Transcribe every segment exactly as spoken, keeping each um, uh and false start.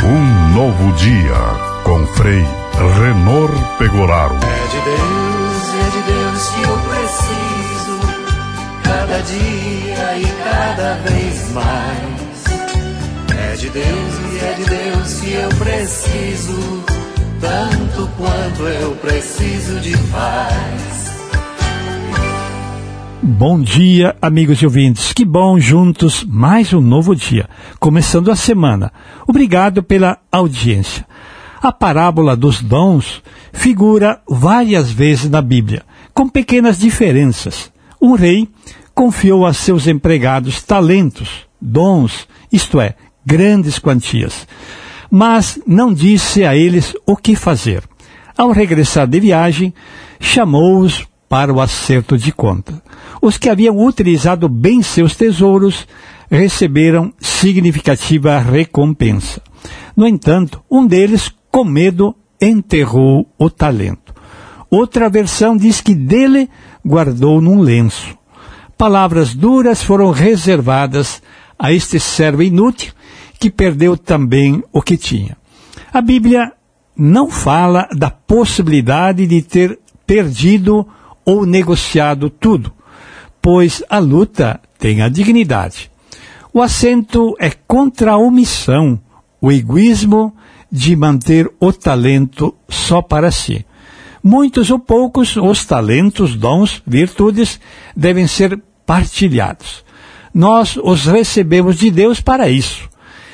Um novo dia, com Frei Renor Pegoraro. É de Deus, é de Deus que eu preciso, cada dia e cada vez mais. É de Deus e é de Deus que eu preciso, tanto quanto eu preciso de paz. Bom dia, amigos e ouvintes. Que bom juntos, mais um novo dia, começando a semana. Obrigado pela audiência. A parábola dos dons figura várias vezes na Bíblia, com pequenas diferenças. Um rei confiou a seus empregados talentos, dons, isto é, grandes quantias, mas não disse a eles o que fazer. Ao regressar de viagem, chamou-os para o acerto de conta. Os que haviam utilizado bem seus tesouros receberam significativa recompensa. No entanto, um deles, com medo, enterrou o talento. Outra versão diz que dele guardou num lenço. Palavras duras foram reservadas a este servo inútil que perdeu também o que tinha. A Bíblia não fala da possibilidade de ter perdido ou negociado tudo, pois a luta tem a dignidade. O acento é contra a omissão, o egoísmo de manter o talento só para si. Muitos ou poucos, os talentos, dons, virtudes, devem ser partilhados. Nós os recebemos de Deus para isso.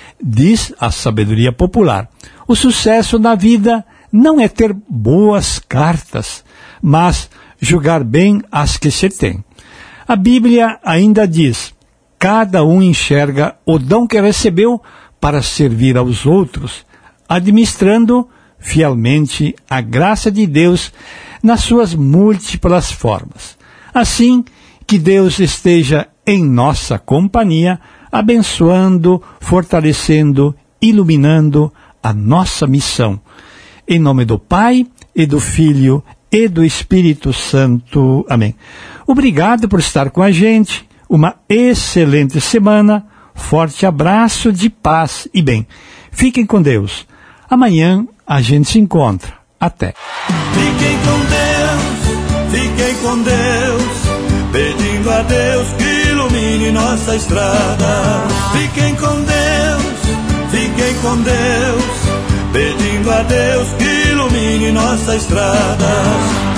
Diz a sabedoria popular: o sucesso na vida não é ter boas cartas, mas julgar bem as que se tem. A Bíblia ainda diz: cada um enxerga o dom que recebeu para servir aos outros, administrando fielmente a graça de Deus nas suas múltiplas formas. Assim, que Deus esteja em nossa companhia, abençoando, fortalecendo, iluminando a nossa missão. Em nome do Pai, e do Filho, e do Espírito Santo. Amém. Obrigado por estar com a gente. Uma excelente semana. Forte abraço de paz e bem. Fiquem com Deus. Amanhã a gente se encontra. Até. Fiquem com Deus, fiquem com Deus, pedindo a Deus que ilumine nossa estrada. Fiquem com Deus, fiquem com Deus, pedindo a Deus que ilumine nossa estrada.